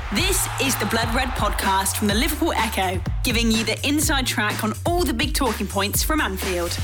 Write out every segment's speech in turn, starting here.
This is the Blood Red podcast from the Liverpool Echo, giving you the inside track on all the big talking points from Anfield.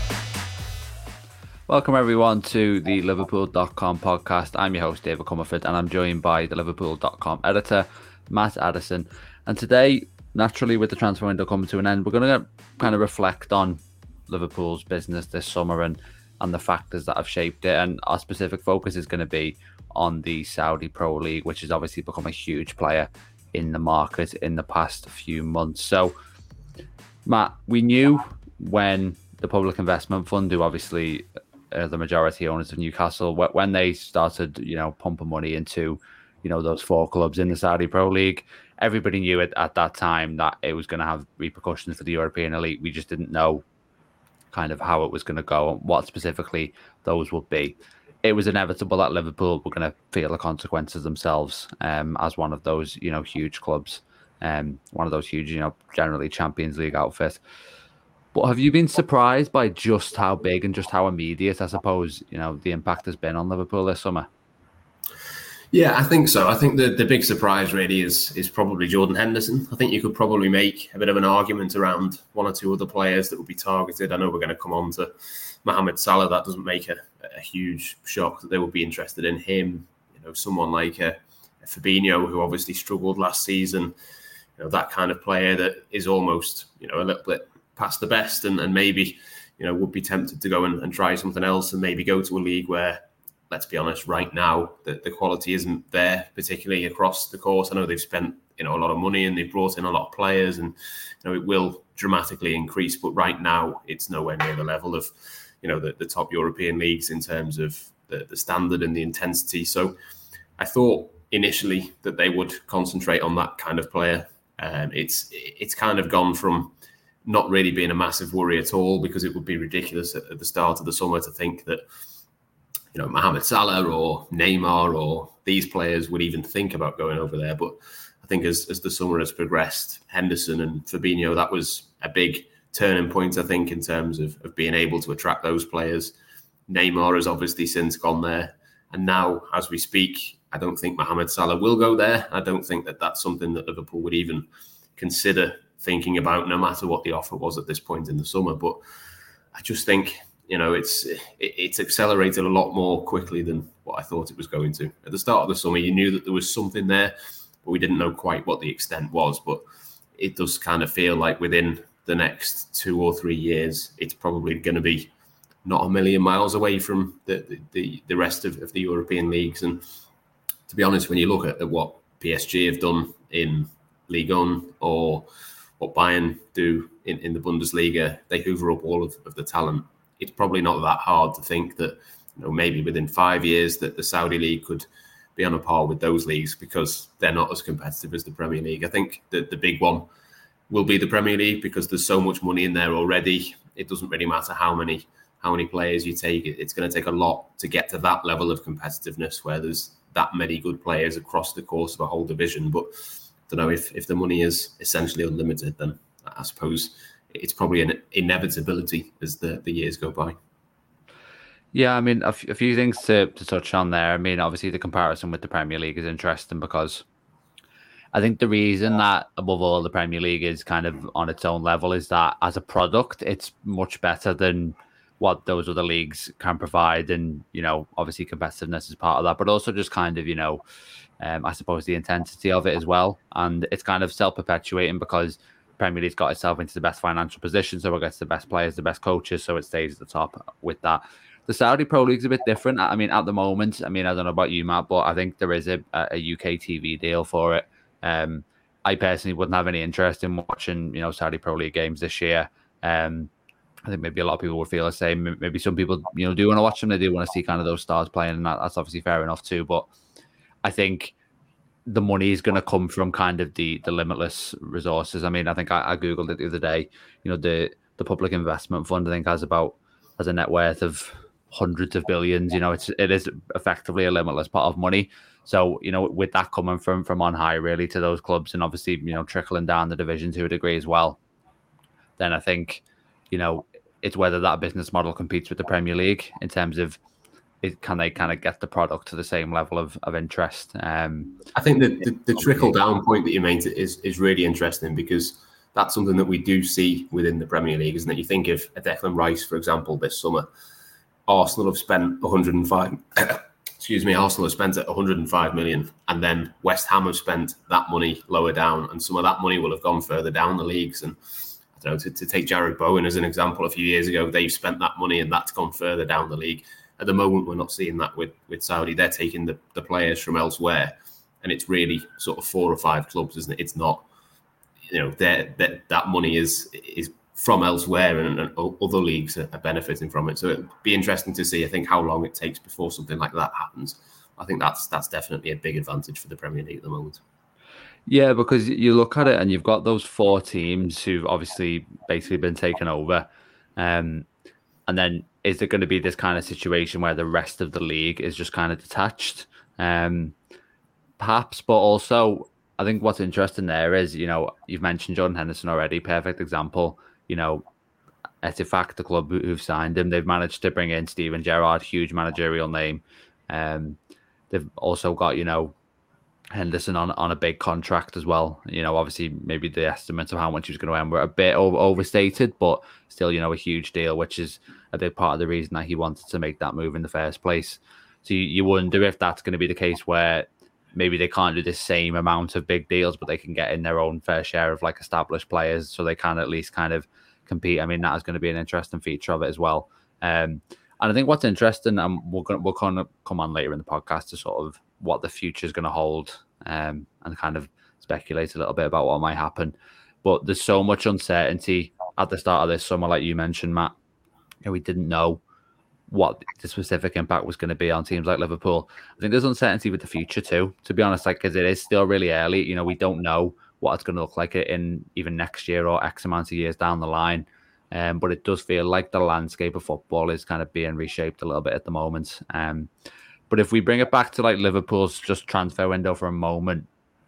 Welcome everyone to the Liverpool.com podcast. I'm your host David Comerford and I'm joined by the Liverpool.com editor Matt Addison. And today, naturally with the transfer window coming to an end, we're going to kind of reflect on Liverpool's business this summer and the factors that have shaped it. And our specific focus is going to be on the Saudi Pro League, which has obviously become a huge player in the market in the past few months. So, Matt, we knew when the Public Investment Fund, who obviously are the majority owners of Newcastle, when they started, pumping money into, those four clubs in the Saudi Pro League, everybody knew at that time that it was going to have repercussions for the European elite. We just didn't know kind of how it was going to go and what specifically those would be. It was inevitable that Liverpool were going to feel the consequences themselves as one of those, huge clubs, one of those huge, generally Champions League outfits. But have you been surprised by just how big and just how immediate, I suppose, the impact has been on Liverpool this summer? Yeah, I think so. I think the big surprise really is probably Jordan Henderson. I think you could probably make a bit of an argument around one or two other players that would be targeted. I know we're going to come on to Mohamed Salah. That doesn't make a huge shock that they would be interested in him. Someone like a Fabinho, who obviously struggled last season. That kind of player that is almost, a little bit past the best and maybe, would be tempted to go and try something else and maybe go to a league where, let's be honest, right now, the quality isn't there, particularly across the course. I know they've spent, a lot of money and they've brought in a lot of players and, it will dramatically increase. But right now, it's nowhere near the level of, the top European leagues in terms of the standard and the intensity. So I thought initially that they would concentrate on that kind of player. It's kind of gone from not really being a massive worry at all, because it would be ridiculous at the start of the summer to think that, Mohamed Salah or Neymar or these players would even think about going over there. But I think as the summer has progressed, Henderson and Fabinho, that was a big turning point, I think, in terms of being able to attract those players. Neymar has obviously since gone there. And now, as we speak, I don't think Mohamed Salah will go there. I don't think that that's something that Liverpool would even consider thinking about, no matter what the offer was at this point in the summer. But I just think, it's accelerated a lot more quickly than what I thought it was going to. At the start of the summer, you knew that there was something there, but we didn't know quite what the extent was. But it does kind of feel like within the next 2 or 3 years, it's probably going to be not a million miles away from the rest of the European leagues. And to be honest, when you look at what PSG have done in Ligue 1 or what Bayern do in the Bundesliga, they hoover up all of the talent. It's probably not that hard to think that, maybe within 5 years that the Saudi League could be on a par with those leagues, because they're not as competitive as the Premier League. I think that the big one will be the Premier League, because there's so much money in there already. It doesn't really matter how many players you take. It's going to take a lot to get to that level of competitiveness where there's that many good players across the course of a whole division. But I don't know, if the money is essentially unlimited, then I suppose it's probably an inevitability as the years go by. Yeah, I mean, a few things to touch on there. I mean, obviously the comparison with the Premier League is interesting, because I think the reason that above all the Premier League is kind of on its own level is that as a product, it's much better than what those other leagues can provide. And, obviously competitiveness is part of that, but also just kind of, I suppose the intensity of it as well. And it's kind of self-perpetuating, because Premier League's got itself into the best financial position, so it gets the best players, the best coaches, so it stays at the top with that. The Saudi Pro League's a bit different. I mean, at the moment, I don't know about you, Matt, but I think there is a UK TV deal for it. I personally wouldn't have any interest in watching, Saudi Pro League games this year. I think maybe a lot of people would feel the same. Maybe some people, do want to watch them. They do want to see kind of those stars playing, and that's obviously fair enough too. But I think the money is going to come from kind of the limitless resources. I mean, I think I Googled it the other day. The Public Investment Fund, I think, has a net worth of hundreds of billions. It is effectively a limitless pot of money. So, with that coming from on high really to those clubs, and obviously, trickling down the division to a degree as well, then I think, it's whether that business model competes with the Premier League in terms of can they kind of get the product to the same level of interest? I think that the trickle down point that you made is really interesting, because that's something that we do see within the Premier League, isn't it? You think of a Declan Rice, for example, this summer. Arsenal have spent 105. Arsenal have spent 105 million, and then West Ham have spent that money lower down, and some of that money will have gone further down the leagues. And I don't know, to take Jared Bowen as an example, a few years ago, they've spent that money and that's gone further down the league. At the moment, we're not seeing that with Saudi. They're taking the players from elsewhere, and it's really sort of 4 or 5 clubs, isn't it? It's not, that money is from elsewhere, and other leagues are benefiting from it. So it'd be interesting to see, I think, how long it takes before something like that happens. I think that's definitely a big advantage for the Premier League at the moment. Yeah, because you look at it and you've got those 4 teams who've obviously basically been taken over. And then is there going to be this kind of situation where the rest of the league is just kind of detached? Perhaps, but also I think what's interesting there is, you've mentioned Jordan Henderson already, perfect example. Ettifaq, the club who've signed him, they've managed to bring in Steven Gerrard, huge managerial name. They've also got, Henderson on a big contract as well. Obviously maybe the estimates of how much he was going to earn were a bit overstated, but still, a huge deal, which is a big part of the reason that he wanted to make that move in the first place. So you wonder if that's going to be the case where maybe they can't do the same amount of big deals, but they can get in their own fair share of like established players, so they can at least kind of compete. I mean, that is going to be an interesting feature of it as well. And I think what's interesting, and we'll kind of come on later in the podcast to sort of what the future is going to hold, and kind of speculate a little bit about what might happen. But there's so much uncertainty at the start of this summer, like you mentioned, Matt. We didn't know what the specific impact was going to be on teams like Liverpool. I think there's uncertainty with the future too, to be honest, because it is still really early. We don't know what it's going to look like in even next year or X amount of years down the line. But it does feel like the landscape of football is kind of being reshaped a little bit at the moment. But if we bring it back to like Liverpool's just transfer window for a moment,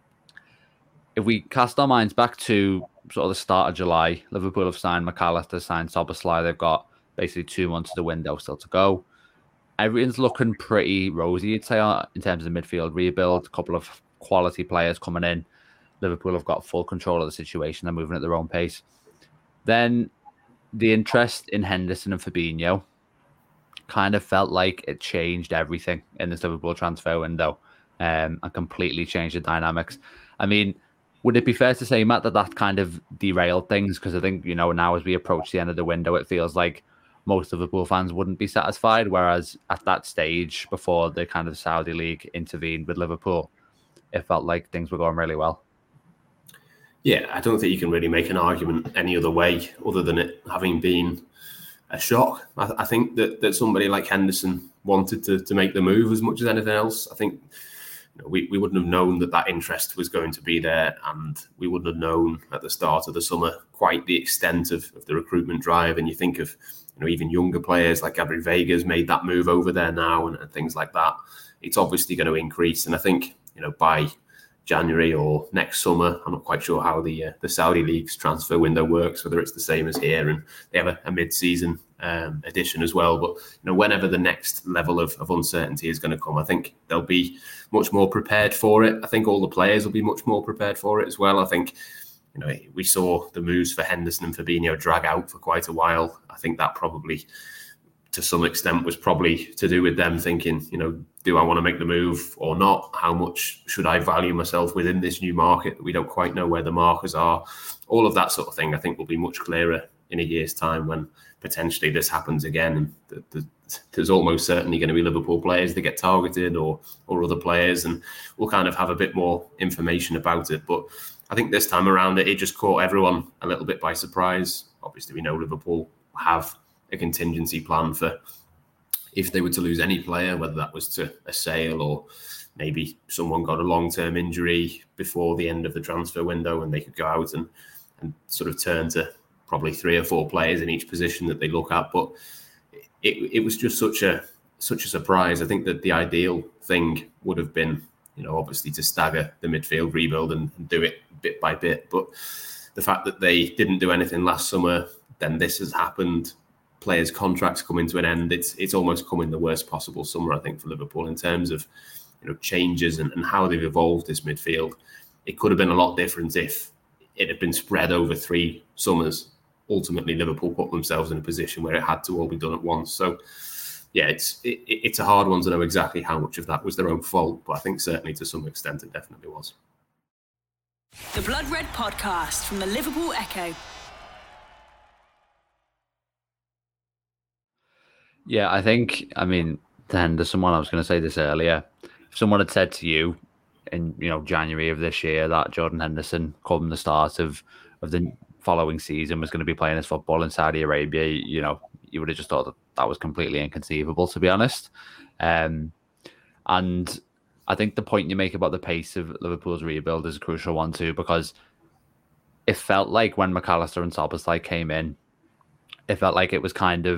if we cast our minds back to sort of the start of July, Liverpool have signed McAllister, signed Szoboszlai. They've got basically 2 months of the window still to go. Everything's looking pretty rosy, you'd say, in terms of midfield rebuild. A couple of quality players coming in. Liverpool have got full control of the situation. They're moving at their own pace. Then the interest in Henderson and Fabinho kind of felt like it changed everything in this Liverpool transfer window, and completely changed the dynamics. I mean, would it be fair to say, Matt, that kind of derailed things? Because I think, now as we approach the end of the window, it feels like most Liverpool fans wouldn't be satisfied, whereas at that stage, before the kind of Saudi League intervened with Liverpool, it felt like things were going really well. Yeah, I don't think you can really make an argument any other way other than it having been a shock. I think that somebody like Henderson wanted to make the move as much as anything else. I think we wouldn't have known that interest was going to be there, and we wouldn't have known at the start of the summer quite the extent of the recruitment drive. And you think of even younger players like Gabriel Vega's made that move over there now, and things like that. It's obviously going to increase, and I think by January or next summer, I'm not quite sure how the Saudi League's transfer window works, whether it's the same as here, and they have a mid-season edition as well. But whenever the next level of uncertainty is going to come, I think they'll be much more prepared for it. I think all the players will be much more prepared for it as well. I think we saw the moves for Henderson and Fabinho drag out for quite a while. I think that probably, to some extent, was probably to do with them thinking, do I want to make the move or not? How much should I value myself within this new market? We don't quite know where the markers are. All of that sort of thing, I think, will be much clearer in a year's time when potentially this happens again. And there's almost certainly going to be Liverpool players that get targeted or other players, and we'll kind of have a bit more information about it. But I think this time around, it just caught everyone a little bit by surprise. Obviously, we know Liverpool have a contingency plan for if they were to lose any player, whether that was to a sale or maybe someone got a long-term injury before the end of the transfer window and they could go out and sort of turn to probably 3 or 4 players in each position that they look at. But it was just such a surprise. I think that the ideal thing would have been, obviously to stagger the midfield rebuild and do it bit by bit. But the fact that they didn't do anything last summer, then this has happened. players' contracts coming to an end, it's almost come in the worst possible summer, I think, for Liverpool in terms of changes and how they've evolved this midfield. It could have been a lot different if it had been spread over 3 summers. Ultimately, Liverpool put themselves in a position where it had to all be done at once. So, yeah, it's a hard one to know exactly how much of that was their own fault, but I think certainly to some extent it definitely was. The Blood Red Podcast from the Liverpool Echo. Yeah, I mean, then there's someone, I was going to say this earlier. If someone had said to you in January of this year that Jordan Henderson, come the start of the following season, was going to be playing his football in Saudi Arabia, you would have just thought that was completely inconceivable, to be honest. And I think the point you make about the pace of Liverpool's rebuild is a crucial one too, because it felt like when McAllister and Szoboszlai came in, it felt like it was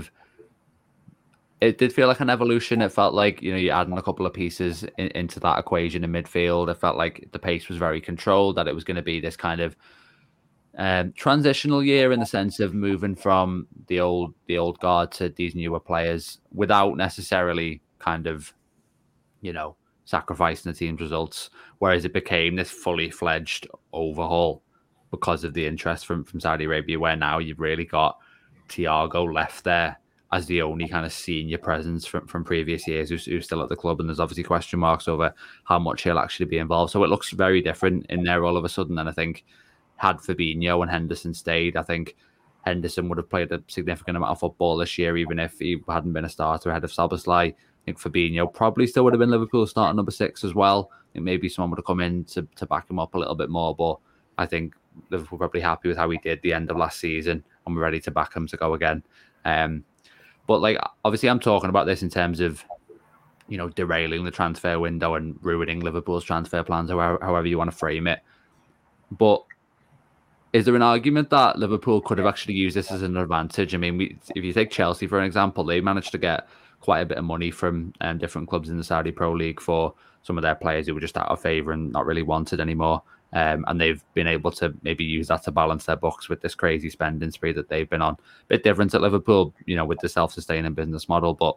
it did feel like an evolution. It felt like, you're adding a couple of pieces into that equation in midfield. It felt like the pace was very controlled, that it was going to be this kind of transitional year in the sense of moving from the old guard to these newer players without necessarily kind of, sacrificing the team's results. Whereas it became this fully fledged overhaul because of the interest from Saudi Arabia, where now you've really got Thiago left there as the only kind of senior presence from previous years who's still at the club. And there's obviously question marks over how much he'll actually be involved. So it looks very different in there all of a sudden. And I think had Fabinho and Henderson stayed, I think Henderson would have played a significant amount of football this year, even if he hadn't been a starter ahead of Szoboszlai. I think Fabinho probably still would have been Liverpool's starting number 6 as well. I think maybe someone would have come in to back him up a little bit more. But I think Liverpool probably happy with how he did the end of last season and we're ready to back him to go again. But obviously I'm talking about this in terms of, derailing the transfer window and ruining Liverpool's transfer plans, or however you want to frame it. But is there an argument that Liverpool could have actually used this as an advantage? I mean, if you take Chelsea, for an example, they managed to get quite a bit of money from different clubs in the Saudi Pro League for some of their players who were just out of favour and not really wanted anymore. And they've been able to maybe use that to balance their books with this crazy spending spree that they've been on. A bit different at Liverpool, with the self-sustaining business model. But,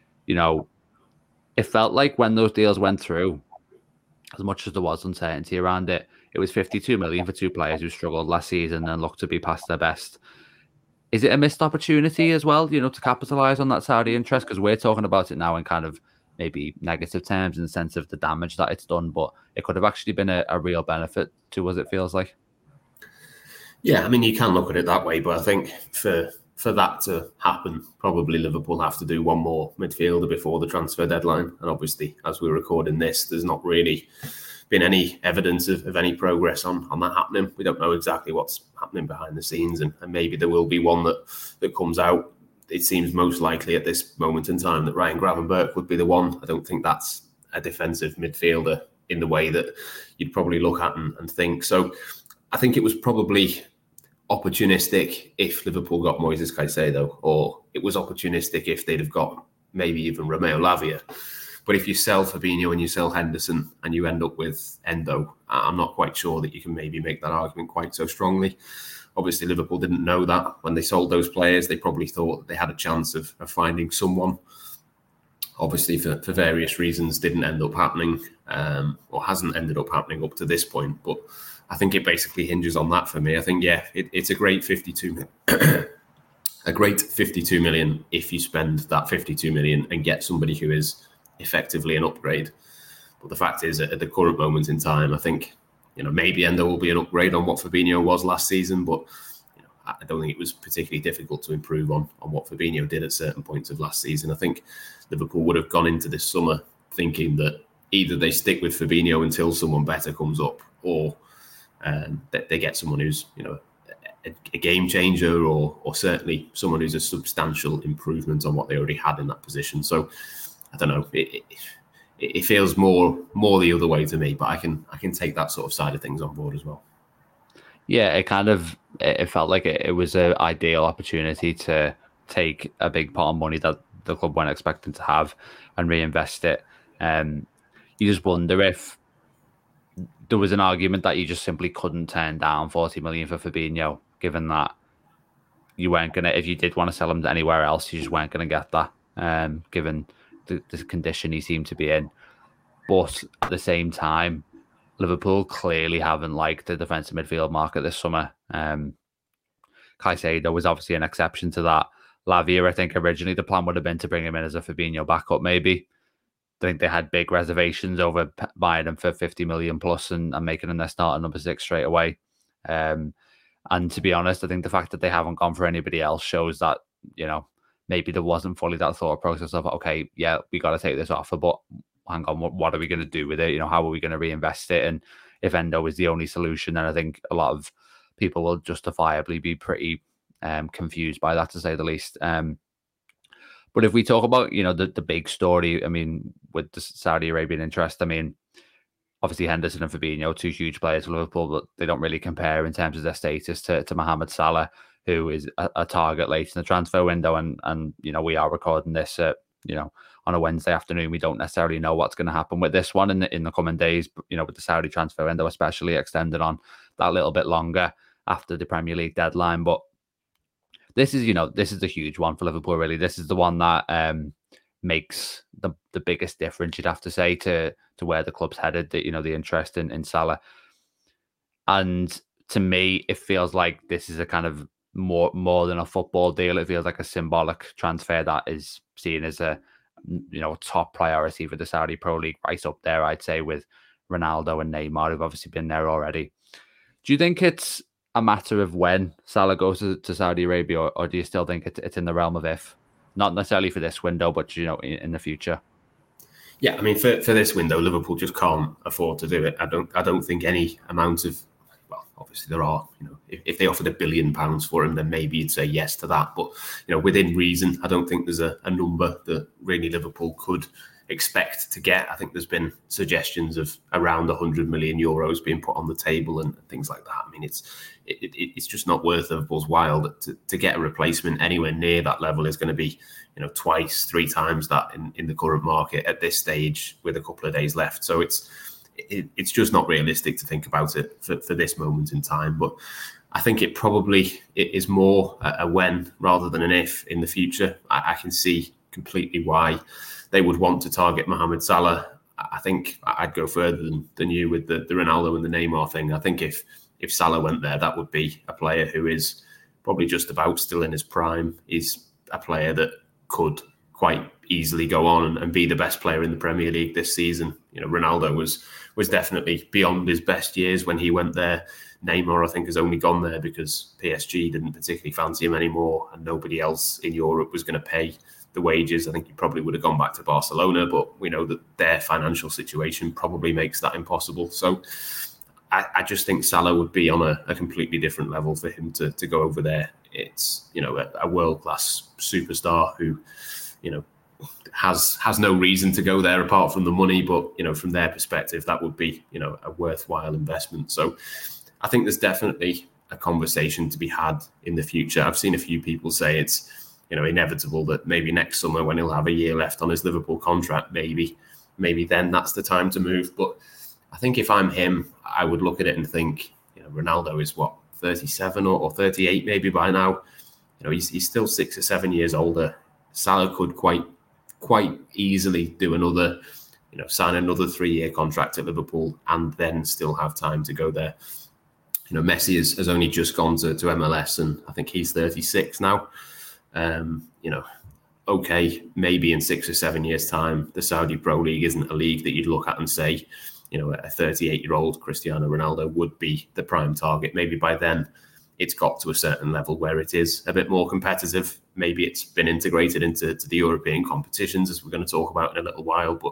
it felt like when those deals went through, as much as there was uncertainty around it, it was 52 million for 2 players who struggled last season and looked to be past their best. Is it a missed opportunity as well, to capitalise on that Saudi interest? Because we're talking about it now in kind of maybe negative terms in the sense of the damage that it's done, but it could have actually been a real benefit to us, it feels like. Yeah, I mean, you can look at it that way, but I think for that to happen, probably Liverpool have to do one more midfielder before the transfer deadline. And obviously, as we're recording this, there's not really been any evidence of any progress on that happening. We don't know exactly what's happening behind the scenes, and maybe there will be one that comes out. It seems most likely at this moment in time that Ryan Gravenberch would be the one. I don't think that's a defensive midfielder in the way that you'd probably look at and think. So I think it was probably opportunistic if Liverpool got Moises Caicedo, or it was opportunistic if they'd have got maybe even Romeo Lavia. But if you sell Fabinho and you sell Henderson and you end up with Endo, I'm not quite sure that you can maybe make that argument quite so strongly. Obviously, Liverpool didn't know that when they sold those players. They probably thought they had a chance of finding someone. Obviously, for various reasons, didn't end up happening, or hasn't ended up happening up to this point. But I think it basically hinges on that for me. I think, it's a great 52 million if you spend that 52 million and get somebody who is effectively an upgrade. But the fact is, at the current moment in time, I think, maybe Endo will be an upgrade on what Fabinho was last season, but I don't think it was particularly difficult to improve on what Fabinho did at certain points of last season. I think Liverpool would have gone into this summer thinking that either they stick with Fabinho until someone better comes up, or that they get someone who's a game changer, or certainly someone who's a substantial improvement on what they already had in that position. So I don't know. It feels more the other way to me, but I can take that sort of side of things on board as well. Yeah, it felt like it was an ideal opportunity to take a big pot of money that the club weren't expecting to have and reinvest it. You just wonder if there was an argument that you just simply couldn't turn down 40 million for Fabinho, given that you weren't going to, if you did want to sell him to anywhere else, you just weren't going to get that, given the condition he seemed to be in. But at the same time, Liverpool clearly haven't liked the defensive midfield market this summer. Caicedo was obviously an exception to that. Lavia, I think originally the plan would have been to bring him in as a Fabinho backup, maybe. I think they had big reservations over buying him for 50 million plus and making him their starter number 6 straight away. And to be honest, I think the fact that they haven't gone for anybody else shows that, maybe there wasn't fully that thought process of, okay, yeah, we got to take this offer, but hang on, what are we going to do with it? How are we going to reinvest it? And if Endo is the only solution, then I think a lot of people will justifiably be pretty confused by that, to say the least. But if we talk about, the big story, with the Saudi Arabian interest, obviously Henderson and Fabinho, 2 huge players for Liverpool, but they don't really compare in terms of their status to Mohamed Salah, who is a target late in the transfer window. And we are recording this on a Wednesday afternoon. We don't necessarily know what's going to happen with this one in the coming days, but, with the Saudi transfer window especially extended on that little bit longer after the Premier League deadline. But this is the huge one for Liverpool, really. This is the one that makes the biggest difference, you'd have to say, to where the club's headed, the interest in Salah. And to me, it feels like this is a kind of more than a football deal. It feels like a symbolic transfer that is seen as a top priority for the Saudi Pro League, right up there, I'd say, with Ronaldo and Neymar, who've obviously been there already. Do you think it's a matter of when Salah goes to Saudi Arabia, or do you still think it's in the realm of if? Not necessarily for this window, but in the future. Yeah, for this window, Liverpool just can't afford to do it. I don't think any amount of, well, obviously there are, if they offered £1 billion for him, then maybe you'd say yes to that. But within reason, I don't think there's a number that really Liverpool could expect to get. I think there's been suggestions of around 100 million euros being put on the table and things like that. It's just not worth Liverpool's while to get a replacement anywhere near that level is going to be, twice, 3 times that in the current market at this stage with a couple of days left. So it's just not realistic to think about it for this moment in time. But I think it is more a when rather than an if in the future. I can see completely why they would want to target Mohamed Salah. I think I'd go further than you with the Ronaldo and the Neymar thing. I think if Salah went there, that would be a player who is probably just about still in his prime. He's a player that could quite easily go on and be the best player in the Premier League this season. Ronaldo was definitely beyond his best years when he went there. Neymar, I think, has only gone there because PSG didn't particularly fancy him anymore and nobody else in Europe was going to pay the wages. I think he probably would have gone back to Barcelona, but we know that their financial situation probably makes that impossible. So I just think Salah would be on a completely different level for him to go over there. It's, a world-class superstar who, has no reason to go there apart from the money. But, from their perspective, that would be, a worthwhile investment. So I think there's definitely a conversation to be had in the future. I've seen a few people say it's, inevitable that maybe next summer when he'll have a year left on his Liverpool contract, maybe then that's the time to move. But I think if I'm him, I would look at it and think, Ronaldo is 37 or 38 maybe by now. He's still 6 or 7 years older. Salah could quite easily do another, sign another 3-year contract at Liverpool and then still have time to go there. Messi has only just gone to MLS and I think he's 36 now. Okay, maybe in 6 or 7 years' time, the Saudi Pro League isn't a league that you'd look at and say, a 38-year-old Cristiano Ronaldo would be the prime target. Maybe by then it's got to a certain level where it is a bit more competitive. Maybe it's been integrated into the European competitions, as we're going to talk about in a little while. But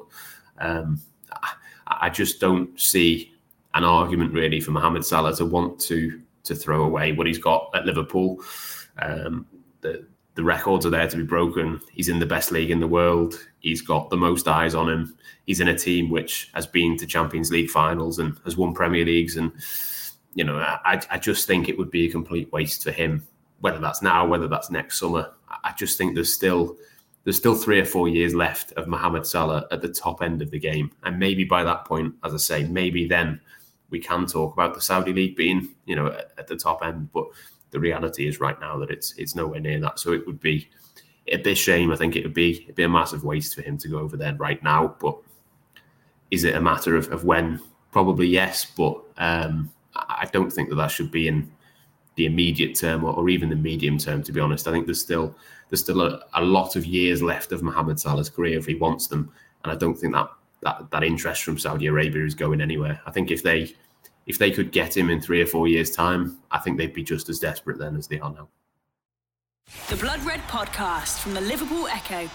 I just don't see an argument really for Mohamed Salah to want to throw away what he's got at Liverpool. The records are there to be broken. He's in the best league in the world. He's got the most eyes on him. He's in a team which has been to Champions League finals and has won Premier Leagues. And, I just think it would be a complete waste for him, whether that's now, whether that's next summer. I just think there's still 3 or 4 years left of Mohamed Salah at the top end of the game. And maybe by that point, as I say, maybe then we can talk about the Saudi League being, at the top end. But the reality is right now that it's nowhere near that. So it'd be a shame. I think it'd be a massive waste for him to go over there right now. But is it a matter of when? Probably yes, but I don't think that should be in the immediate term or even the medium term, to be honest. I think there's still a lot of years left of Mohamed Salah's career if he wants them, and I don't think that interest from Saudi Arabia is going anywhere. I think if they could get him in 3 or 4 years' time, I think they'd be just as desperate then as they are now. The Blood Red Podcast from the Liverpool Echo.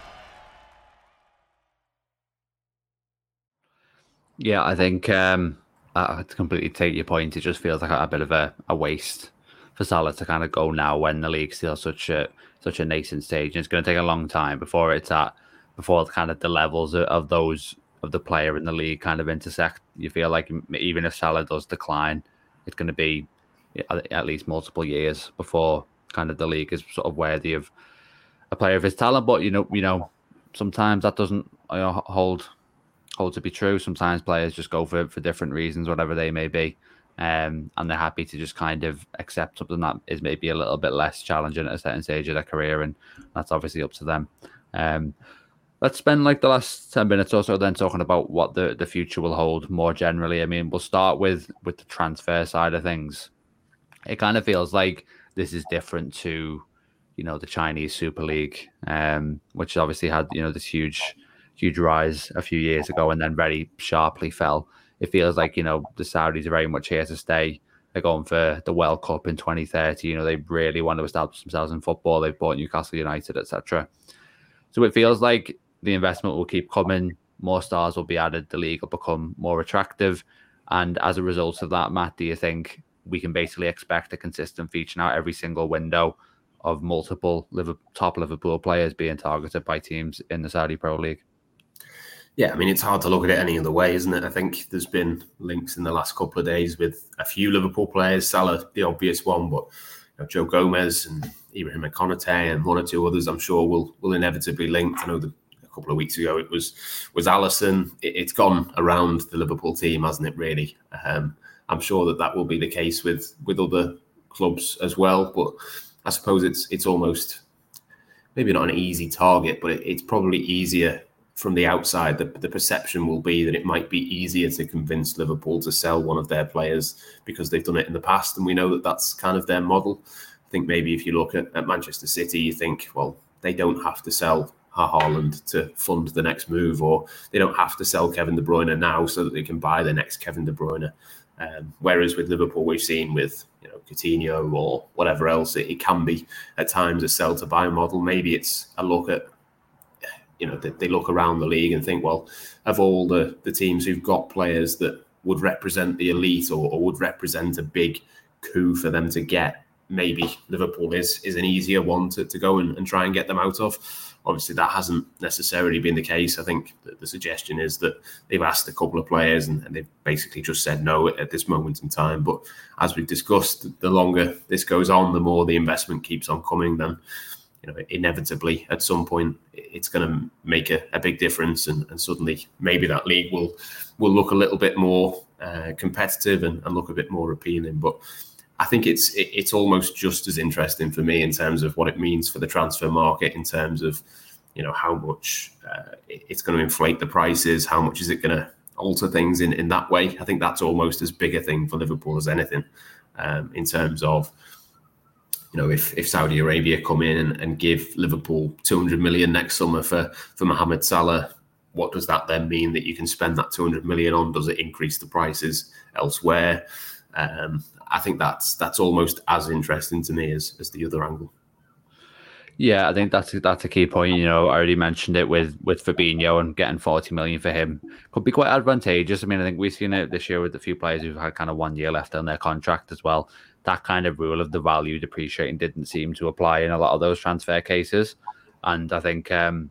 Yeah, I think I completely take your point. It just feels like a bit of a waste for Salah to kind of go now when the league's still such a nascent stage, and it's going to take a long time before kind of the levels of the player in the league kind of intersect. You feel like even if Salah does decline, it's going to be at least multiple years before kind of the league is sort of worthy of a player of his talent. But you know, sometimes that doesn't hold to be true. Sometimes players just go for different reasons, whatever they may be. And they're happy to just kind of accept something that is maybe a little bit less challenging at a certain stage of their career, and that's obviously up to them. Let's spend like the last 10 minutes or so then talking about what the future will hold more generally. I mean, we'll start with the transfer side of things. It kind of feels like this is different to, the Chinese Super League, which obviously had, this huge rise a few years ago and then very sharply fell. It feels like, the Saudis are very much here to stay. They're going for the World Cup in 2030. They really want to establish themselves in football. They've bought Newcastle United, etc. So it feels like the investment will keep coming. More stars will be added. The league will become more attractive. And as a result of that, Matt, do you think we can basically expect a consistent feature now every single window of multiple top Liverpool players being targeted by teams in the Saudi Pro League? Yeah, I mean, it's hard to look at it any other way, isn't it? I think there's been links in the last couple of days with a few Liverpool players, Salah, the obvious one, but Joe Gomez and Ibrahim Konate and one or two others, I'm sure will inevitably linked. I know a couple of weeks ago it was Alisson. It's gone around the Liverpool team, hasn't it, really? I'm sure that will be the case with other clubs as well, but I suppose it's almost maybe not an easy target, but it's probably easier from the outside. The perception will be that it might be easier to convince Liverpool to sell one of their players because they've done it in the past, and we know that that's kind of their model. I think maybe if you look at Manchester City, you think, well, they don't have to sell Haaland to fund the next move, or they don't have to sell Kevin De Bruyne now so that they can buy the next Kevin De Bruyne. Whereas with Liverpool, we've seen with Coutinho or whatever else, it can be at times a sell to buy model. Maybe it's a look at, they look around the league and think, well, of all the teams who've got players that would represent the elite or would represent a big coup for them to get, maybe Liverpool is an easier one to go and try and get them out of. Obviously, that hasn't necessarily been the case. I think the suggestion is that they've asked a couple of players and they've basically just said no at this moment in time. But as we've discussed, the longer this goes on, the more the investment keeps on coming, then inevitably at some point it's going to make a big difference, and suddenly maybe that league will look a little bit more competitive and look a bit more appealing. But I think it's almost just as interesting for me in terms of what it means for the transfer market, in terms of how much it's going to inflate the prices, how much is it going to alter things in that way. I think that's almost as big a thing for Liverpool as anything, in terms of if Saudi Arabia come in and give Liverpool 200 million next summer for Mohamed Salah, what does that then mean that you can spend that 200 million on? Does it increase the prices elsewhere? I think that's almost as interesting to me as the other angle. Yeah, I think that's a key point. I already mentioned it with Fabinho, and getting 40 million for him could be quite advantageous. I mean, I think we've seen it this year with a few players who've had kind of 1 year left on their contract as well. That kind of rule of the value depreciating didn't seem to apply in a lot of those transfer cases, and I think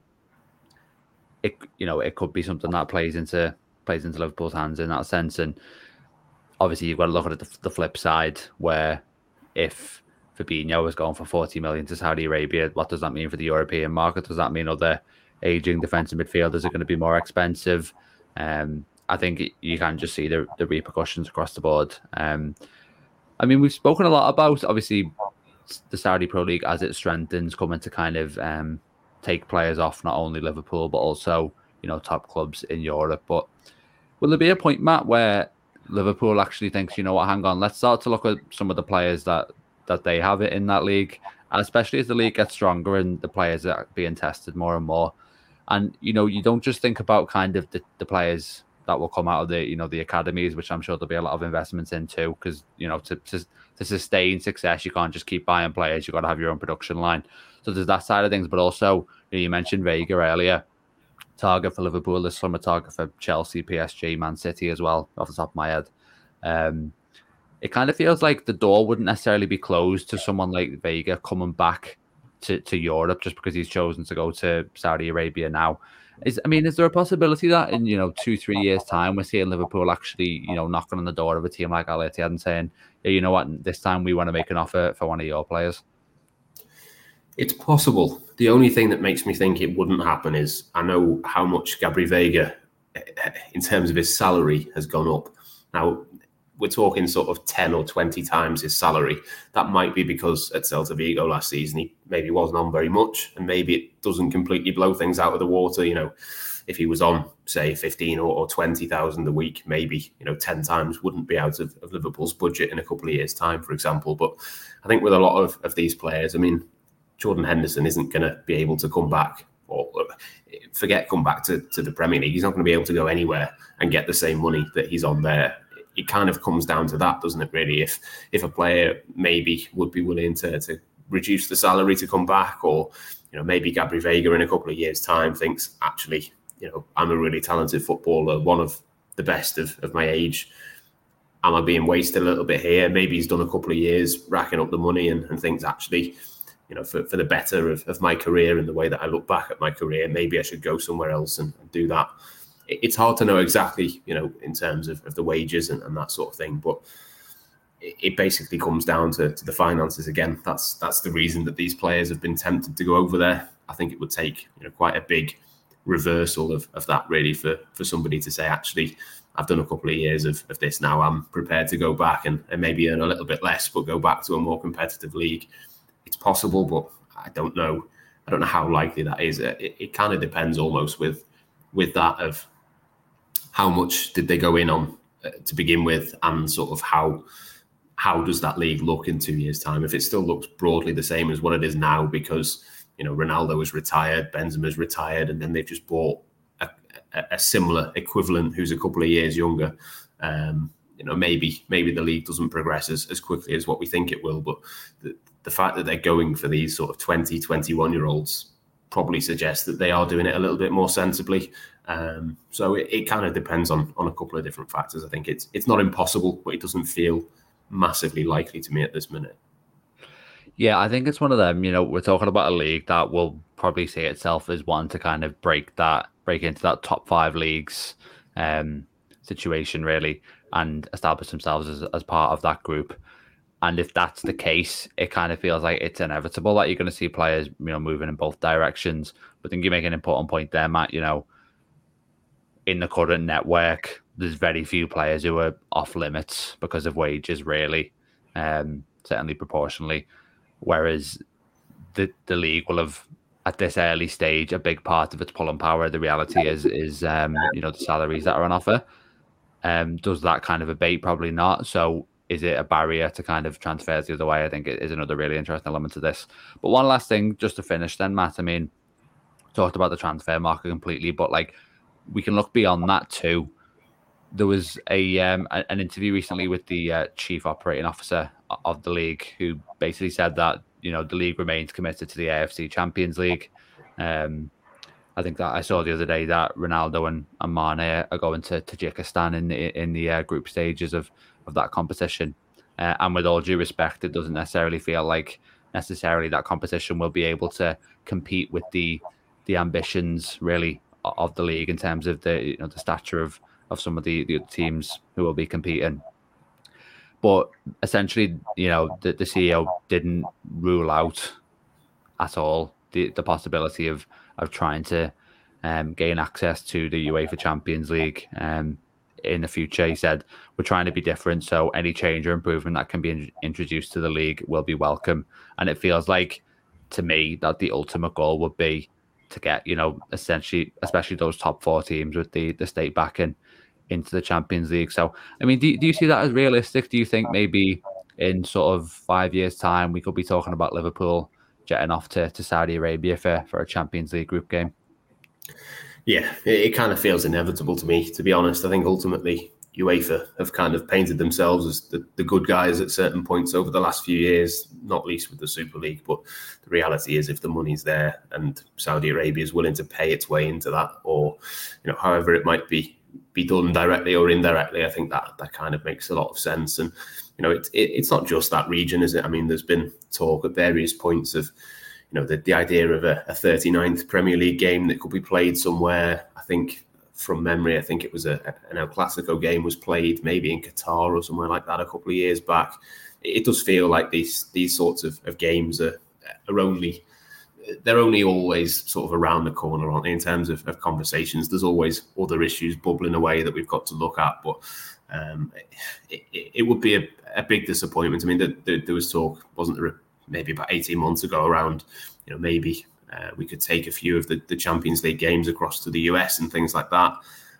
it could be something that plays into Liverpool's hands in that sense. And obviously, you've got to look at the flip side, where if Fabinho is going for 40 million to Saudi Arabia, what does that mean for the European market? Does that mean other aging defensive midfielders are going to be more expensive? I think you can just see the repercussions across the board. I mean, we've spoken a lot about, obviously, the Saudi Pro League as it strengthens, coming to kind of take players off not only Liverpool, but also, top clubs in Europe. But will there be a point, Matt, where Liverpool actually thinks, you know what, hang on, let's start to look at some of the players that they have it in that league, especially as the league gets stronger and the players are being tested more and more. And, you don't just think about kind of the players that will come out of the, the academies, which I'm sure there'll be a lot of investments in too, because, to sustain success, you can't just keep buying players. You've got to have your own production line. So there's that side of things, but also, you mentioned Vega earlier, target for Liverpool this summer, target for Chelsea, PSG, Man City as well, off the top of my head. It kind of feels like the door wouldn't necessarily be closed to someone like Vega coming back to Europe just because he's chosen to go to Saudi Arabia now. Is there a possibility that in 2-3 years time we're seeing Liverpool actually knocking on the door of a team like Al Ittihad and saying, yeah, you know what, this time we want to make an offer for one of your players? It's possible. The only thing that makes me think it wouldn't happen is I know how much Gabri Vega, in terms of his salary, has gone up. Now, we're talking sort of 10 or 20 times his salary. That might be because at Celta Vigo last season, he maybe wasn't on very much, and maybe it doesn't completely blow things out of the water. If he was on, say, 15 or 20,000 a week, maybe, 10 times wouldn't be out of Liverpool's budget in a couple of years' time, for example. But I think with a lot of these players, Jordan Henderson isn't going to be able to come back, or come back to the Premier League. He's not going to be able to go anywhere and get the same money that he's on there. It kind of comes down to that, doesn't it, really? If a player maybe would be willing to reduce the salary to come back, or, maybe Gabri Vega in a couple of years' time thinks, actually, I'm a really talented footballer, one of the best of my age. Am I being wasted a little bit here? Maybe he's done a couple of years racking up the money and thinks, actually, for the better of my career and the way that I look back at my career, maybe I should go somewhere else and do that. It's hard to know exactly, in terms of the wages and that sort of thing, but it basically comes down to the finances again. That's the reason that these players have been tempted to go over there. I think it would take quite a big reversal of that, really, for somebody to say, actually, I've done a couple of years of this now, I'm prepared to go back and maybe earn a little bit less, but go back to a more competitive league. It's possible, but I don't know how likely that is. It kind of depends almost with that of how much did they go in on to begin with, and sort of how does that league look in 2 years' time? If it still looks broadly the same as what it is now, because Ronaldo is retired, Benzema's retired, and then they've just bought a similar equivalent who's a couple of years younger. Maybe the league doesn't progress as quickly as what we think it will, but the fact that they're going for these sort of 20, 21-year-olds probably suggests that they are doing it a little bit more sensibly. So it kind of depends on a couple of different factors. I think it's not impossible, but it doesn't feel massively likely to me at this minute. Yeah, I think it's one of them. We're talking about a league that will probably see itself as one to kind of break into that top 5 leagues situation, really, and establish themselves as part of that group. And if that's the case, it kind of feels like it's inevitable that you're going to see players, moving in both directions. But I think you make an important point there, Matt. In the current network, there's very few players who are off limits because of wages, really, certainly proportionally. Whereas the league will have, at this early stage, a big part of its pulling power. The reality is the salaries that are on offer. Does that kind of abate? Probably not. So is it a barrier to kind of transfers the other way? I think it is another really interesting element to this. But one last thing, just to finish then, Matt. Talked about the transfer market completely, but we can look beyond that too. There was an interview recently with the chief operating officer of the league, who basically said that the league remains committed to the AFC Champions League. I think that I saw the other day that Ronaldo and Mane are going to Tajikistan in the group stages of that competition. And with all due respect, it doesn't necessarily feel like that competition will be able to compete with the ambitions, really, of the league in terms of the stature of some of the teams who will be competing. But essentially, the CEO didn't rule out at all the possibility of trying to gain access to the UEFA Champions League. in the future. He said, we're trying to be different, so any change or improvement that can be introduced to the league will be welcome. And it feels like, to me, that the ultimate goal would be to get, essentially, especially those top 4 teams with the state backing into the Champions League. So, I mean, do you see that as realistic? Do you think maybe in sort of 5 years' time, we could be talking about Liverpool jetting off to Saudi Arabia for a Champions League group game? Yeah, it kind of feels inevitable to me, to be honest. I think ultimately UEFA have kind of painted themselves as the good guys at certain points over the last few years, not least with the Super League. But the reality is, if the money's there and Saudi Arabia is willing to pay its way into that, or however it might be done directly or indirectly, I think that kind of makes a lot of sense. And it's not just that region, is it? I mean, there's been talk at various points of the idea of a 39th Premier League game that could be played somewhere. I think, from memory, it was an El Clasico game was played maybe in Qatar or somewhere like that a couple of years back. It does feel like these sorts of games are only always sort of around the corner, aren't they, in terms of conversations. There's always other issues bubbling away that we've got to look at, but it would be a big disappointment. I mean, there was talk, wasn't there, maybe about 18 months ago around, maybe we could take a few of the Champions League games across to the US and things like that.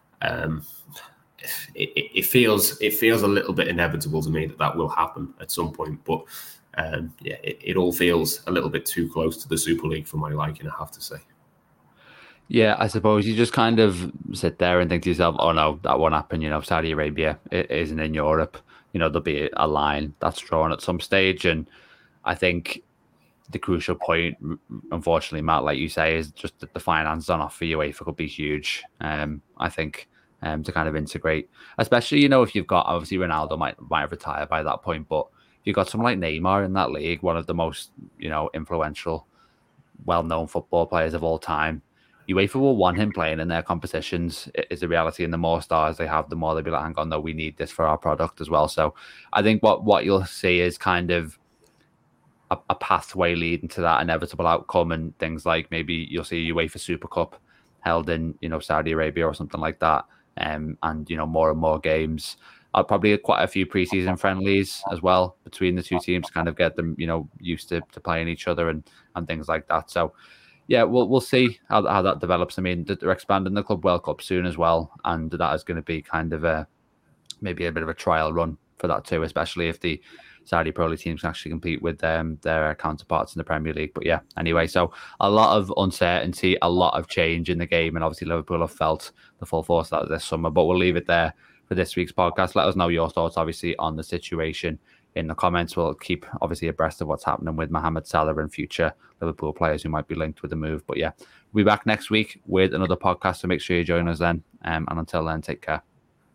It feels a little bit inevitable to me that will happen at some point. But it all feels a little bit too close to the Super League for my liking, I have to say. Yeah, I suppose you just kind of sit there and think to yourself, oh no, that won't happen. Saudi Arabia isn't in Europe. There'll be a line that's drawn at some stage. And I think the crucial point, unfortunately, Matt, like you say, is just that the finance on offer UEFA could be huge. I think to kind of integrate, especially, if you've got, obviously Ronaldo might have retired by that point, but if you've got someone like Neymar in that league, one of the most, influential, well-known football players of all time, UEFA will want him playing in their competitions, is the reality. And the more stars they have, the more they'll be like, hang on, no, we need this for our product as well. So I think what you'll see is kind of a pathway leading to that inevitable outcome, and things like maybe you'll see a UEFA Super Cup held in, Saudi Arabia or something like that. And, more and more games. Probably quite a few preseason friendlies as well between the two teams to kind of get them, used to playing each other and things like that. So, yeah, we'll see how that develops. I mean, they're expanding the Club World Cup soon as well, and that is going to be kind of maybe a bit of a trial run for that too, especially if the Saudi Pro League teams can actually compete with their counterparts in the Premier League. But yeah, anyway, so a lot of uncertainty, a lot of change in the game, and obviously Liverpool have felt the full force of that this summer. But we'll leave it there for this week's podcast. Let us know your thoughts, obviously, on the situation in the comments. We'll keep, obviously, abreast of what's happening with Mohamed Salah and future Liverpool players who might be linked with the move. But yeah, we'll be back next week with another podcast, so make sure you join us then. And until then, take care.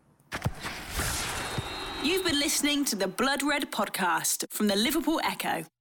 You've been listening to the Blood Red podcast from the Liverpool Echo.